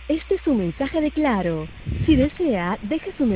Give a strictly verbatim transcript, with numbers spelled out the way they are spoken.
Este es un mensaje de Claro. Si desea, deje su mensaje.